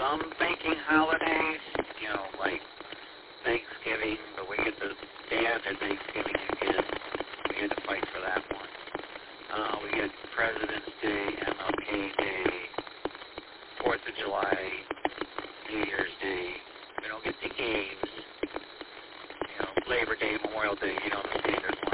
some banking holidays, like Thanksgiving, but we get the day after Thanksgiving again. We had to fight for that one. We get President's Day, MLK Day, 4th of July, New Year's Day. We don't get the games. Labor Day, Memorial Day, the standard